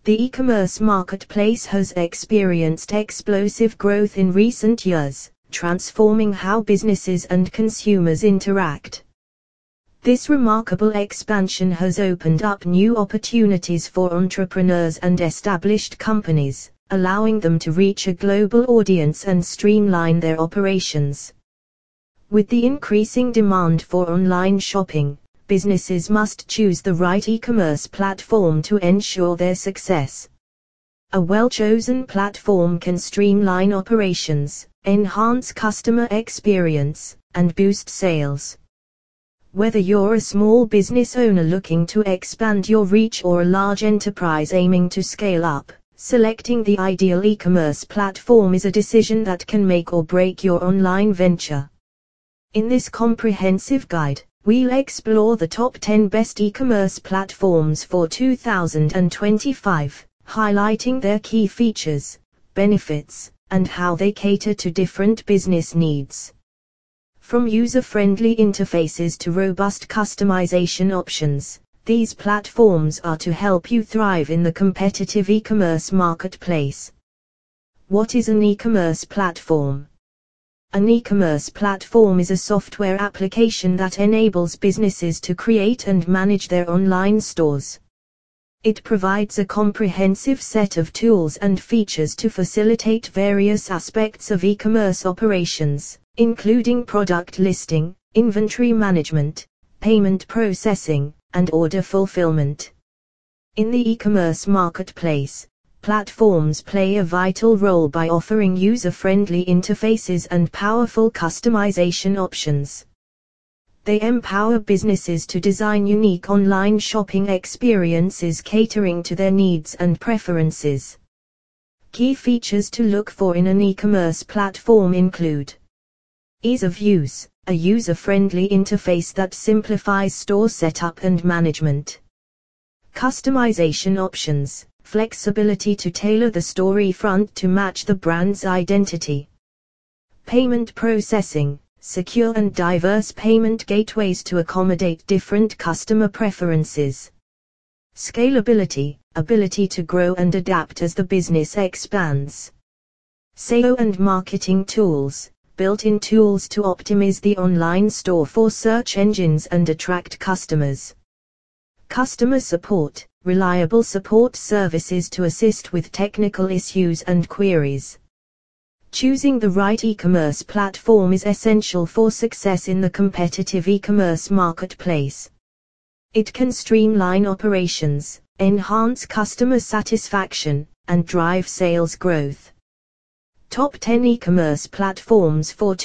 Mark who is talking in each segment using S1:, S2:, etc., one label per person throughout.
S1: The e-commerce marketplace has experienced explosive growth in recent years, transforming how businesses and consumers interact. This remarkable expansion has opened up new opportunities for entrepreneurs and established companies, allowing them to reach a global audience and streamline their operations. With the increasing demand for online shopping, businesses must choose the right e-commerce platform to ensure their success. A well-chosen platform can streamline operations, enhance customer experience, and boost sales. Whether you're a small business owner looking to expand your reach or a large enterprise aiming to scale up, selecting the ideal e-commerce platform is a decision that can make or break your online venture. In this comprehensive guide, we'll explore the top 10 best e-commerce platforms for 2025, highlighting their key features, benefits, and how they cater to different business needs. From user-friendly interfaces to robust customization options, these platforms are to help you thrive in the competitive e-commerce marketplace. What is an e-commerce platform? An e-commerce platform is a software application that enables businesses to create and manage their online stores. It provides a comprehensive set of tools and features to facilitate various aspects of e-commerce operations, including product listing, inventory management, payment processing, and order fulfillment. In the e-commerce marketplace, platforms play a vital role by offering user-friendly interfaces and powerful customization options. They empower businesses to design unique online shopping experiences catering to their needs and preferences. Key features to look for in an e-commerce platform include ease of use, a user-friendly interface that simplifies store setup and management. Customization options, flexibility to tailor the storefront to match the brand's identity. Payment processing, secure and diverse payment gateways to accommodate different customer preferences. Scalability, ability to grow and adapt as the business expands. SEO and marketing tools, built-in tools to optimize the online store for search engines and attract customers. Customer support, reliable support services to assist with technical issues and queries. Choosing the right e-commerce platform is essential for success in the competitive e-commerce marketplace. It can streamline operations, enhance customer satisfaction, and drive sales growth. Top 10 e-commerce platforms for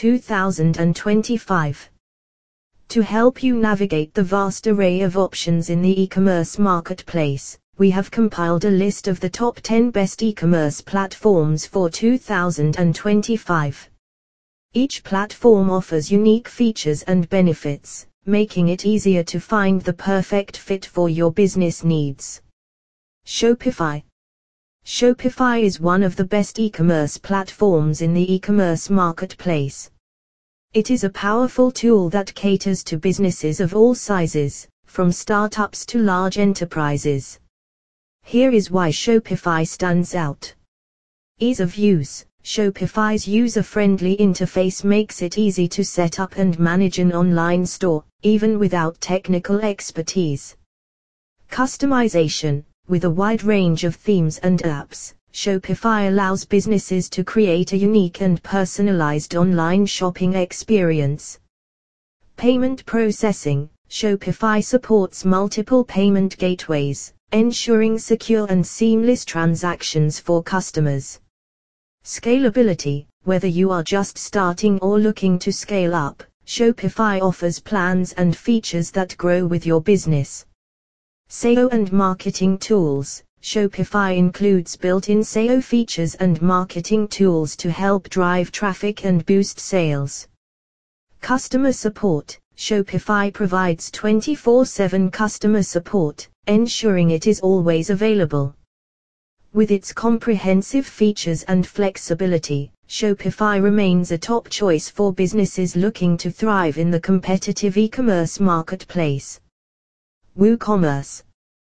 S1: 2025. To help you navigate the vast array of options in the e-commerce marketplace, we have compiled a list of the top 10 best e-commerce platforms for 2025. Each platform offers unique features and benefits, making it easier to find the perfect fit for your business needs. Shopify. Shopify is one of the best e-commerce platforms in the e-commerce marketplace. It is a powerful tool that caters to businesses of all sizes, from startups to large enterprises. Here is why Shopify stands out. Ease of use. Shopify's user-friendly interface makes it easy to set up and manage an online store, even without technical expertise. Customization. With a wide range of themes and apps, Shopify allows businesses to create a unique and personalized online shopping experience. Payment processing. Shopify supports multiple payment gateways, ensuring secure and seamless transactions for customers. Scalability. Whether you are just starting or looking to scale up, Shopify offers plans and features that grow with your business. SEO and marketing tools. Shopify includes built-in SEO features and marketing tools to help drive traffic and boost sales. Customer support. Shopify provides 24/7 customer support, ensuring it is always available. With its comprehensive features and flexibility, Shopify remains a top choice for businesses looking to thrive in the competitive e-commerce marketplace. WooCommerce.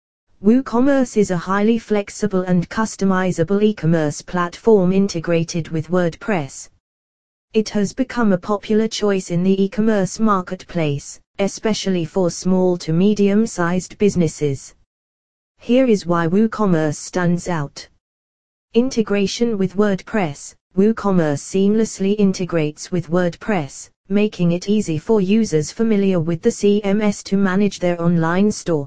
S1: WooCommerce is a highly flexible and customizable e-commerce platform integrated with WordPress. It has become a popular choice in the e-commerce marketplace, especially for small to medium-sized businesses. Here is why WooCommerce stands out. Integration with WordPress. WooCommerce seamlessly integrates with WordPress, making it easy for users familiar with the CMS to manage their online store.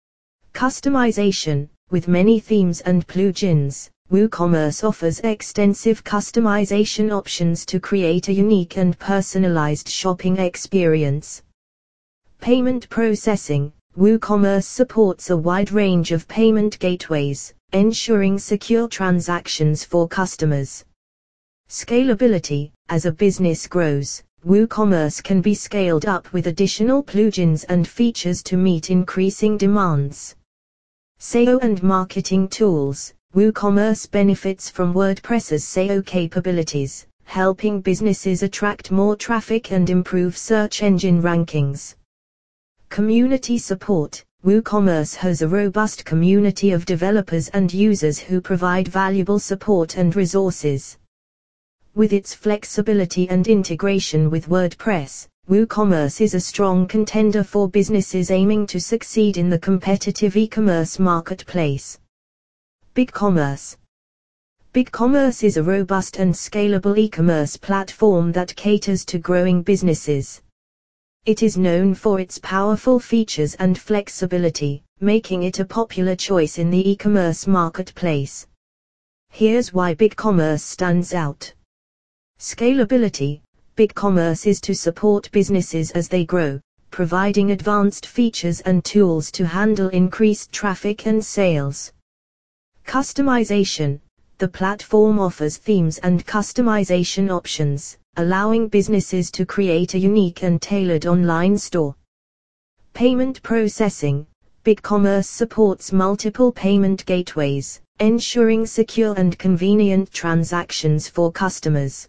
S1: Customization. With many themes and plugins, WooCommerce offers extensive customization options to create a unique and personalized shopping experience. Payment processing. WooCommerce supports a wide range of payment gateways, ensuring secure transactions for customers. Scalability. As a business grows, WooCommerce can be scaled up with additional plugins and features to meet increasing demands. SEO and marketing tools. WooCommerce benefits from WordPress's SEO capabilities, helping businesses attract more traffic and improve search engine rankings. Community support. WooCommerce has a robust community of developers and users who provide valuable support and resources. With its flexibility and integration with WordPress, WooCommerce is a strong contender for businesses aiming to succeed in the competitive e-commerce marketplace. BigCommerce. BigCommerce is a robust and scalable e-commerce platform that caters to growing businesses. It is known for its powerful features and flexibility, making it a popular choice in the e-commerce marketplace. Here's why BigCommerce stands out. Scalability. BigCommerce is to support businesses as they grow, providing advanced features and tools to handle increased traffic and sales. Customization. The platform offers themes and customization options, allowing businesses to create a unique and tailored online store. Payment processing. BigCommerce supports multiple payment gateways, ensuring secure and convenient transactions for customers.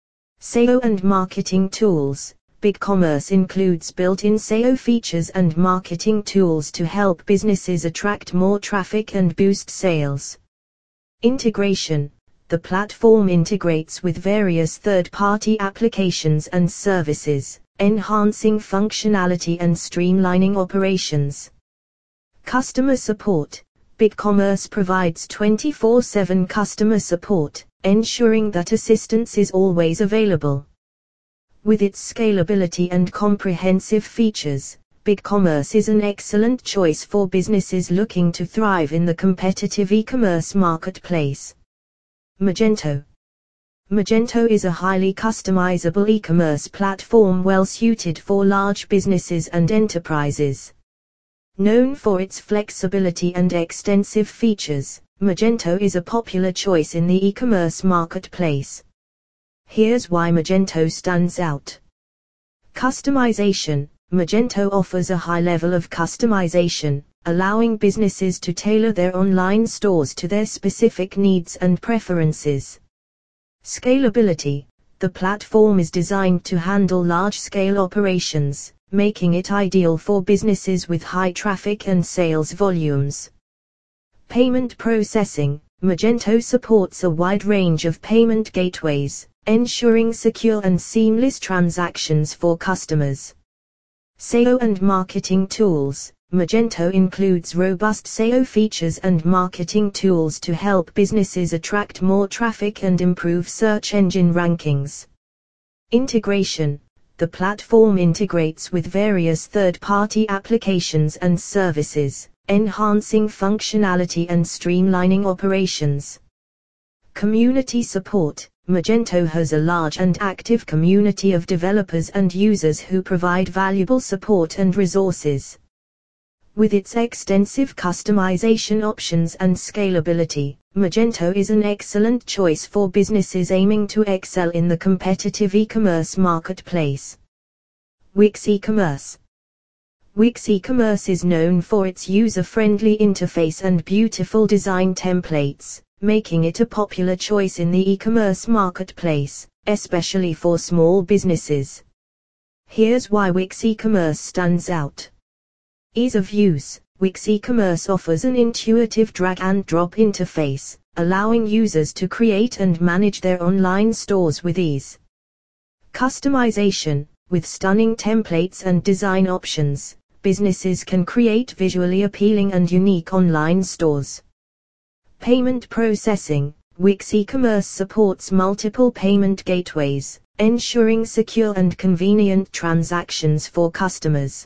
S1: SEO and marketing tools. BigCommerce includes built-in SEO features and marketing tools to help businesses attract more traffic and boost sales. Integration. The platform integrates with various third-party applications and services, enhancing functionality and streamlining operations. Customer support. BigCommerce provides 24/7 customer support, ensuring that assistance is always available. With its scalability and comprehensive features, BigCommerce is an excellent choice for businesses looking to thrive in the competitive e-commerce marketplace. Magento. Magento is a highly customizable e-commerce platform well suited for large businesses and enterprises. Known for its flexibility and extensive features, Magento is a popular choice in the e-commerce marketplace. Here's why Magento stands out. Customization. Magento offers a high level of customization, allowing businesses to tailor their online stores to their specific needs and preferences. Scalability. The platform is designed to handle large-scale operations, making it ideal for businesses with high traffic and sales volumes. Payment processing. Magento supports a wide range of payment gateways, ensuring secure and seamless transactions for customers. SEO and marketing tools. Magento includes robust SEO features and marketing tools to help businesses attract more traffic and improve search engine rankings. Integration. The platform integrates with various third-party applications and services, enhancing functionality and streamlining operations. Community support. Magento has a large and active community of developers and users who provide valuable support and resources. With its extensive customization options and scalability, Magento is an excellent choice for businesses aiming to excel in the competitive e-commerce marketplace. Wix e-commerce. Wix e-commerce is known for its user-friendly interface and beautiful design templates, making it a popular choice in the e-commerce marketplace, especially for small businesses. Here's why Wix e-commerce stands out. Ease of use. Wix e-commerce offers an intuitive drag-and-drop interface, allowing users to create and manage their online stores with ease. Customization. With stunning templates and design options, businesses can create visually appealing and unique online stores. Payment processing. Wix e-commerce supports multiple payment gateways, ensuring secure and convenient transactions for customers.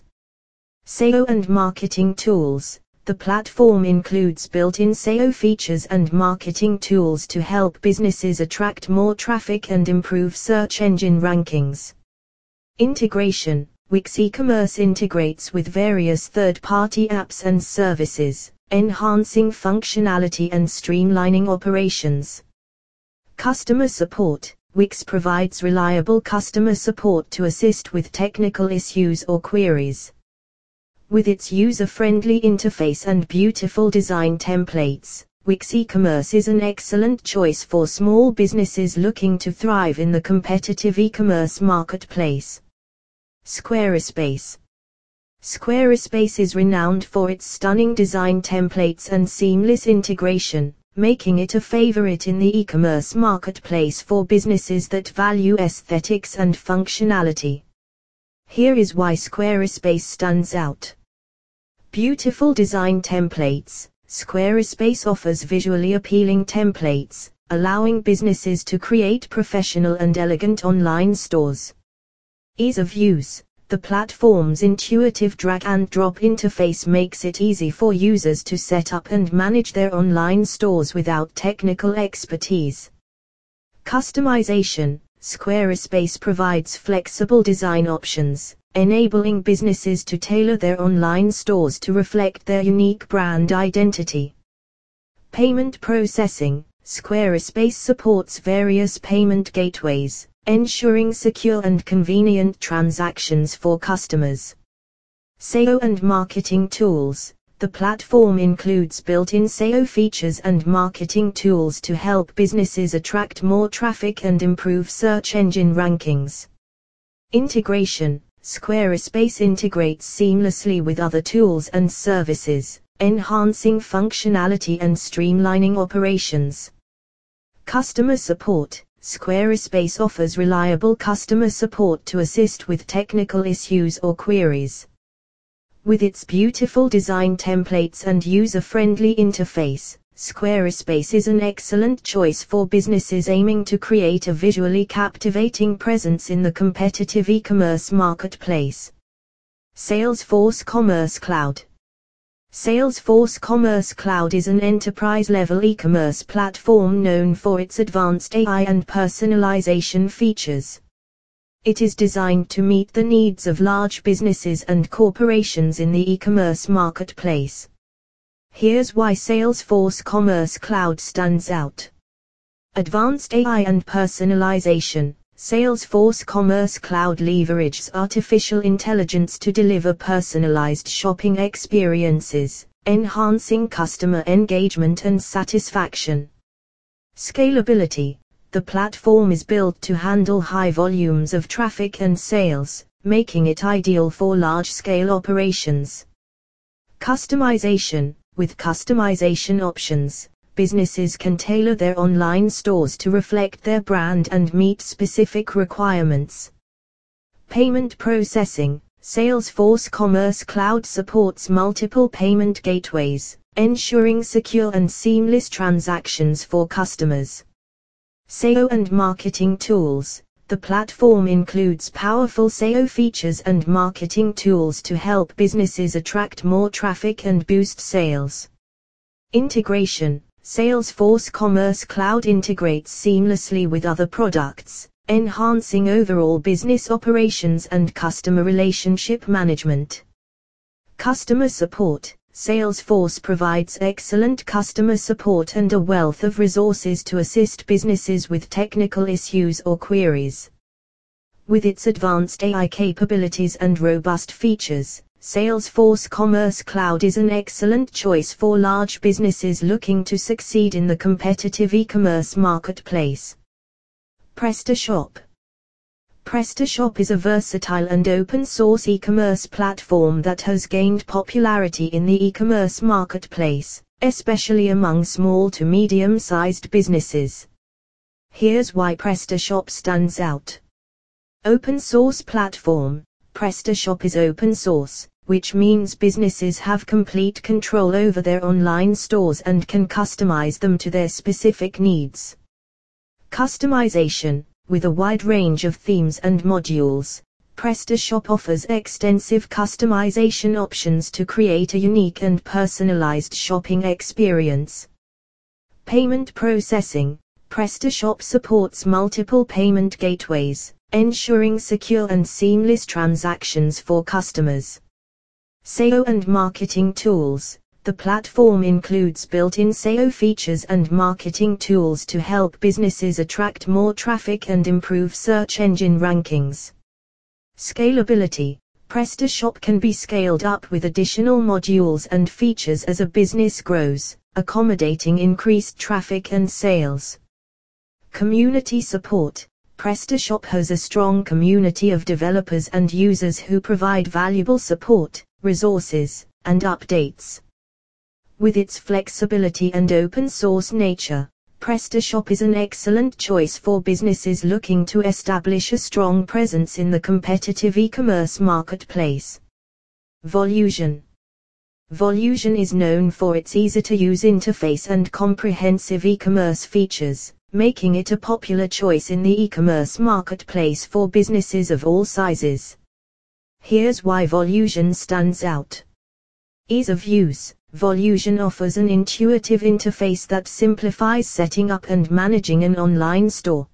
S1: SEO and marketing tools. The platform includes built-in SEO features and marketing tools to help businesses attract more traffic and improve search engine rankings. Integration. Wix e-commerce integrates with various third-party apps and services, enhancing functionality and streamlining operations. Customer support. Wix provides reliable customer support to assist with technical issues or queries. With its user-friendly interface and beautiful design templates, Wix e-commerce is an excellent choice for small businesses looking to thrive in the competitive e-commerce marketplace. Squarespace. Squarespace is renowned for its stunning design templates and seamless integration, making it a favorite in the e-commerce marketplace for businesses that value aesthetics and functionality. Here is why Squarespace stands out. Beautiful design templates. Squarespace offers visually appealing templates, allowing businesses to create professional and elegant online stores. Ease of use. The platform's intuitive drag-and-drop interface makes it easy for users to set up and manage their online stores without technical expertise. Customization. Squarespace provides flexible design options, enabling businesses to tailor their online stores to reflect their unique brand identity. Payment processing. Squarespace supports various payment gateways, ensuring secure and convenient transactions for customers. SEO and marketing tools. The platform includes built-in SEO features and marketing tools to help businesses attract more traffic and improve search engine rankings. Integration. Squarespace integrates seamlessly with other tools and services, enhancing functionality and streamlining operations. Customer support. Squarespace offers reliable customer support to assist with technical issues or queries. With its beautiful design templates and user-friendly interface, Squarespace is an excellent choice for businesses aiming to create a visually captivating presence in the competitive e-commerce marketplace. Salesforce Commerce Cloud. Salesforce Commerce Cloud is an enterprise-level e-commerce platform known for its advanced AI and personalization features. It is designed to meet the needs of large businesses and corporations in the e-commerce marketplace. Here's why Salesforce Commerce Cloud stands out. Advanced AI and personalization. Salesforce Commerce Cloud leverages artificial intelligence to deliver personalized shopping experiences, enhancing customer engagement and satisfaction. Scalability. The platform is built to handle high volumes of traffic and sales, making it ideal for large-scale operations. Customization. With customization options, businesses can tailor their online stores to reflect their brand and meet specific requirements. Payment processing. Salesforce Commerce Cloud supports multiple payment gateways, ensuring secure and seamless transactions for customers. SEO and marketing tools. The platform includes powerful SEO features and marketing tools to help businesses attract more traffic and boost sales. Integration. Salesforce Commerce Cloud integrates seamlessly with other products, enhancing overall business operations and customer relationship management. Customer support. Salesforce provides excellent customer support and a wealth of resources to assist businesses with technical issues or queries. With its advanced AI capabilities and robust features, Salesforce Commerce Cloud is an excellent choice for large businesses looking to succeed in the competitive e-commerce marketplace. PrestaShop. PrestaShop is a versatile and open-source e-commerce platform that has gained popularity in the e-commerce marketplace, especially among small to medium-sized businesses. Here's why PrestaShop stands out. Open source platform. PrestaShop is open source, which means businesses have complete control over their online stores and can customize them to their specific needs. Customization. With a wide range of themes and modules, PrestaShop offers extensive customization options to create a unique and personalized shopping experience. Payment processing. PrestaShop supports multiple payment gateways, ensuring secure and seamless transactions for customers. SEO and marketing tools. The platform includes built-in SEO features and marketing tools to help businesses attract more traffic and improve search engine rankings. Scalability. PrestaShop can be scaled up with additional modules and features as a business grows, accommodating increased traffic and sales. Community support. PrestaShop has a strong community of developers and users who provide valuable support, resources, and updates. With its flexibility and open-source nature, PrestaShop is an excellent choice for businesses looking to establish a strong presence in the competitive e-commerce marketplace. Volusion. Volusion is known for its easy-to-use interface and comprehensive e-commerce features, making it a popular choice in the e-commerce marketplace for businesses of all sizes. Here's why Volusion stands out. Ease of use. Volusion offers an intuitive interface that simplifies setting up and managing an online store.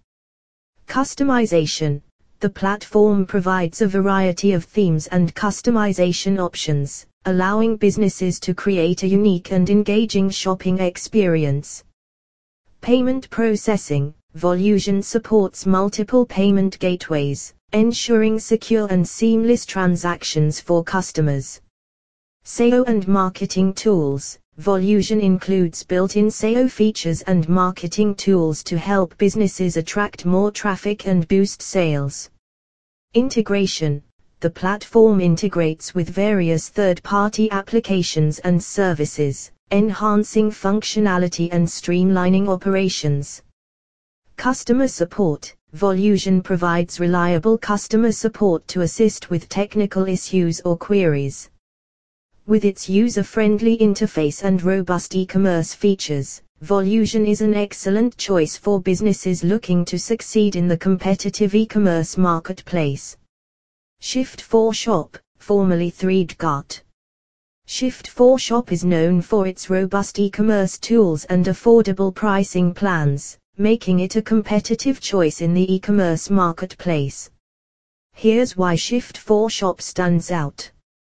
S1: Customization. The platform provides a variety of themes and customization options, allowing businesses to create a unique and engaging shopping experience. Payment processing. Volusion supports multiple payment gateways, ensuring secure and seamless transactions for customers. SEO and marketing tools. Volusion includes built-in SEO features and marketing tools to help businesses attract more traffic and boost sales. Integration. The platform integrates with various third-party applications and services, enhancing functionality and streamlining operations. Customer support. Volusion provides reliable customer support to assist with technical issues or queries. With its user-friendly interface and robust e-commerce features, Volusion is an excellent choice for businesses looking to succeed in the competitive e-commerce marketplace. Shift4Shop, formerly Threadgot. Shift4Shop is known for its robust e-commerce tools and affordable pricing plans, making it a competitive choice in the e-commerce marketplace. Here's why Shift4Shop stands out.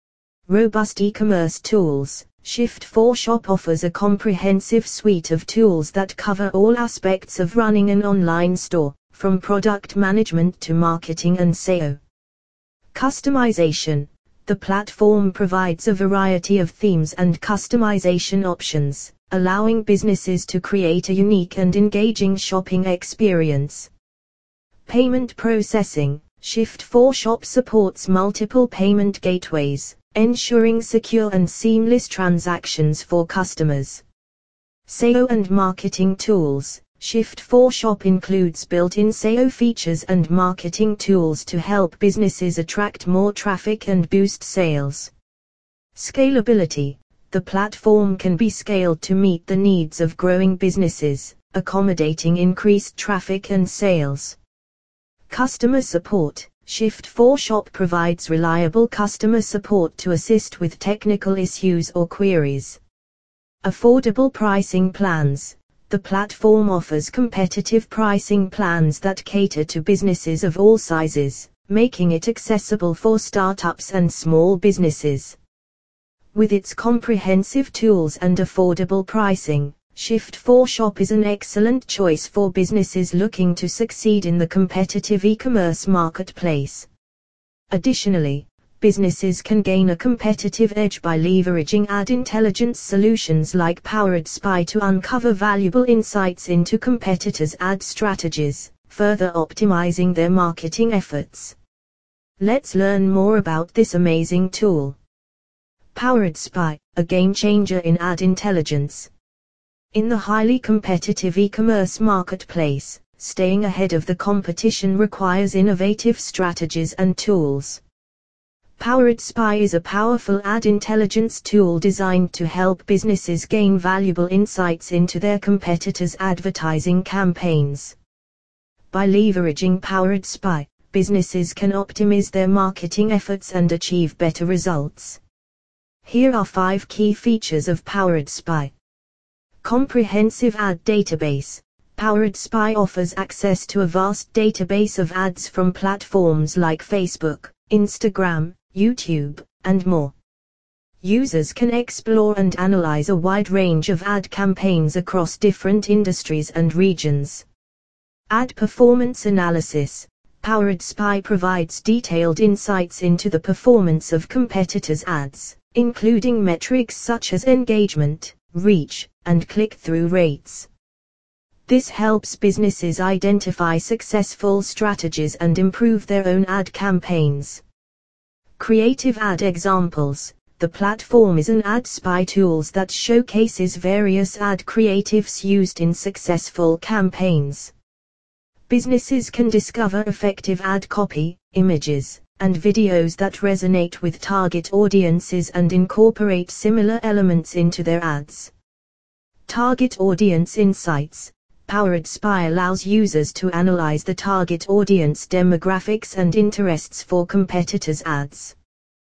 S1: Robust e-commerce tools. Shift4Shop offers a comprehensive suite of tools that cover all aspects of running an online store, from product management to marketing and SEO. Customization. The platform provides a variety of themes and customization options, allowing businesses to create a unique and engaging shopping experience. Payment processing. Shift4Shop supports multiple payment gateways, ensuring secure and seamless transactions for customers. SEO and marketing tools. Shift4Shop includes built-in SEO features and marketing tools to help businesses attract more traffic and boost sales. Scalability. The platform can be scaled to meet the needs of growing businesses, accommodating increased traffic and sales. Customer support. Shift4Shop provides reliable customer support to assist with technical issues or queries. Affordable pricing plans. The platform offers competitive pricing plans that cater to businesses of all sizes, making it accessible for startups and small businesses. With its comprehensive tools and affordable pricing, Shift4Shop is an excellent choice for businesses looking to succeed in the competitive e-commerce marketplace. Additionally, businesses can gain a competitive edge by leveraging ad intelligence solutions like Powered Spy to uncover valuable insights into competitors' ad strategies, further optimizing their marketing efforts. Let's learn more about this amazing tool. Powered Spy, a game changer in ad intelligence. In the highly competitive e-commerce marketplace, staying ahead of the competition requires innovative strategies and tools. Powered Spy is a powerful ad intelligence tool designed to help businesses gain valuable insights into their competitors' advertising campaigns. By leveraging Powered Spy, businesses can optimize their marketing efforts and achieve better results. Here are 5 key features of Powered Spy. Comprehensive ad database. Powered Spy offers access to a vast database of ads from platforms like Facebook, Instagram, YouTube, and more. Users can explore and analyze a wide range of ad campaigns across different industries and regions. Ad performance analysis. Powered Spy provides detailed insights into the performance of competitors' ads, including metrics such as engagement, reach, and click-through rates. This helps businesses identify successful strategies and improve their own ad campaigns. Creative ad examples. The platform is an ad spy tool that showcases various ad creatives used in successful campaigns. Businesses can discover effective ad copy, images, and videos that resonate with target audiences and incorporate similar elements into their ads. Target audience insights. Powered Spy allows users to analyze the target audience demographics and interests for competitors' ads.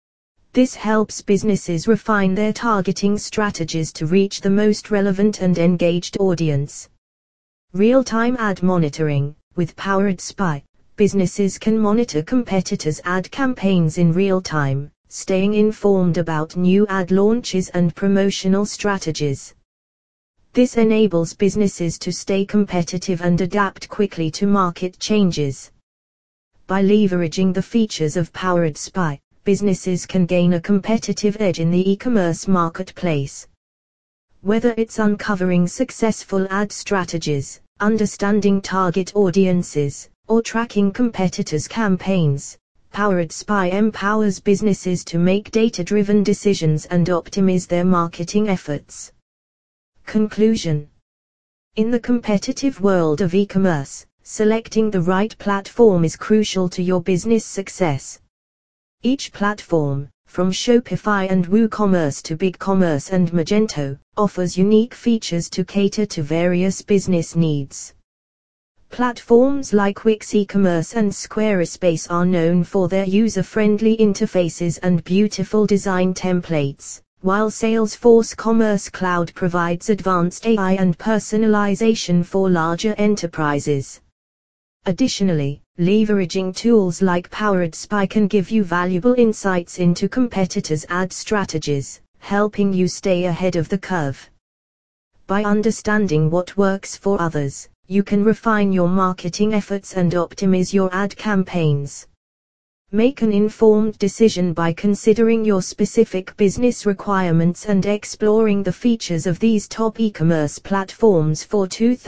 S1: This helps businesses refine their targeting strategies to reach the most relevant and engaged audience. Real-time ad monitoring. With Powered Spy, businesses can monitor competitors' ad campaigns in real time, staying informed about new ad launches and promotional strategies. This enables businesses to stay competitive and adapt quickly to market changes. By leveraging the features of Powered Spy, businesses can gain a competitive edge in the e-commerce marketplace. Whether it's uncovering successful ad strategies, understanding target audiences, or tracking competitors' campaigns, Powered Spy empowers businesses to make data-driven decisions and optimize their marketing efforts. Conclusion. In the competitive world of e-commerce, selecting the right platform is crucial to your business success. Each platform, from Shopify and WooCommerce to BigCommerce and Magento, offers unique features to cater to various business needs. Platforms like Wix e-commerce and Squarespace are known for their user-friendly interfaces and beautiful design templates, while Salesforce Commerce Cloud provides advanced AI and personalization for larger enterprises. Additionally, leveraging tools like Powered Spy can give you valuable insights into competitors' ad strategies, helping you stay ahead of the curve. By understanding what works for others, you can refine your marketing efforts and optimize your ad campaigns. Make an informed decision by considering your specific business requirements and exploring the features of these top e-commerce platforms for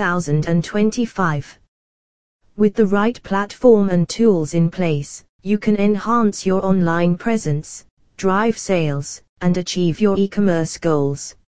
S1: 2025. With the right platform and tools in place, you can enhance your online presence, drive sales, and achieve your e-commerce goals.